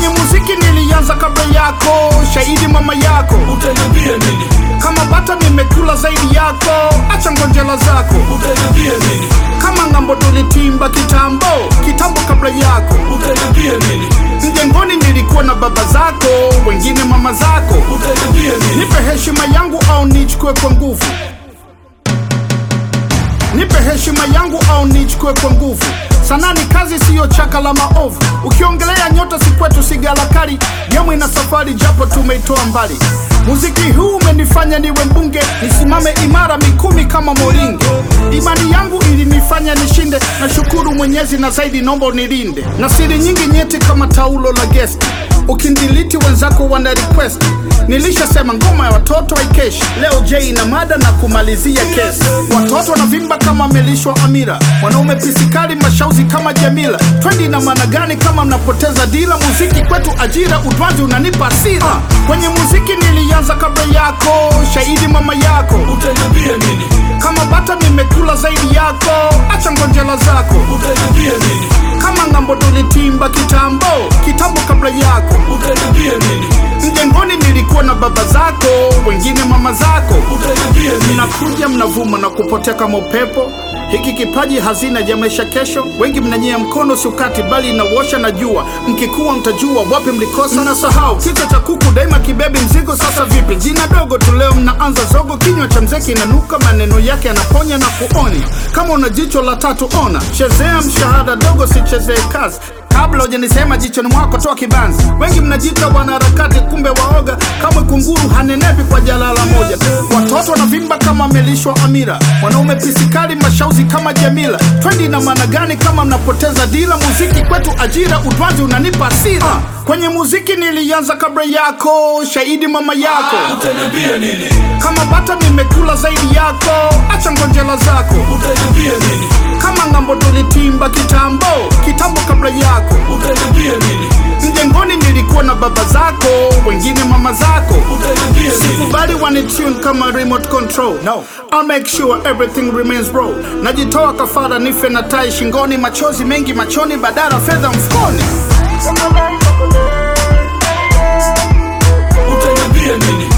Kwenye muziki nilianza kabla yako, shahidi mama yako. Utaniambia nini? Kama bata nimekula zaidi yako, acha ngonjela zako. Utaniambia nini? Kama ngambo tulitimba kitambo kabla yako. Utaniambia nini? Mjengoni nilikuwa na baba zako, wengine mama zako. Utaniambia nini? Nipe heshima yangu au nichukue kwa nguvu. Nipe heshima yangu au nichukue kwa nguvu. Sanaa ni kazi, siyo chaka la maovu. Ukiongelea nyota si kwetu, sigala kali. Yamu ina safari japo tumeitoa mbali. Muziki huu umenifanya niwe mbunge, nisimame imara mikumi kama moringe. Imani yangu ilinifanya nishinde, na shukuru Mwenyezi na zaidi nombo nilinde. Na siri nyingi nyeti kama taulo la guest, ukindiliti wenzako wana request. Nilishasema ngoma ya watoto haikeshi. Leo J na mada na kumalizia kesi. Watoto wanavimba kama melishwa Amira, wanaume pisikali mashauzi kama Jamila. Twendi na maana gani kama mnapoteza dila? Muziki kwetu ajira, udwanzi unanipa asira. Kwenye muziki nilianza kabla yako, shahidi mama yako. Utaniambia nini? Kama bata nimekula zaidi yako, acha ngonjela zako. Utaniambia nini? Kama ngambo tulitimba kitambo kabla yako. Utaniambia nini? Mjengoni nilikuwa na baba zako, wengine mama zako. Utaniambia nini? Mnakuja mnavuma na kupotea kama upepo. Hiki kipaji hazina ya maisha kesho. Wengi mnanyea mkono sukati bali inawosha na jua. Mkikuwa mtajua wapi mlikosa na sahau. Kichwa cha kuku daima kibebi mzigo, sasa vipi? Jina dogo tu leo mnaanza zogo. Kinywa cha mzee kinanuka, maneno yake yanaponya na kuonya. Kama una jicho la tatu ona, chezea mshahada dogo, sichezee kazi. Kabla hujanisema jichoni mwako toa kibanzi. Wengi mnajita wanaharakati kumbe waoga. Kama kunguru hanenepi kwa jalala moja. Watoto wanavimba kama melishwa Amira, wanaume pisikali mashauzi kama Jamila. Twendi na maana gani kama mnapoteza dila? Muziki kwetu ajira, udwanzi unanipa asira. Kwenye muziki nilianza kabla yako, shahidi mama yako. Utaniambia nini? Kama bata nimekula zaidi yako, acha ngonjela zako. Utaniambia nini? Kama ngambo tulitimba kitambo kabla yako. Utaniambia nini? Mjengoni nilikuwa na baba zako, wengine mama zako. Utaniambia nini? Sikubali wanitune kama remote control. No, I'll make sure everything remains raw. Najitoa kafara nife na tai shingoni, machozi mengi machoni, badala fedha mfukoni. Utaniambia nini?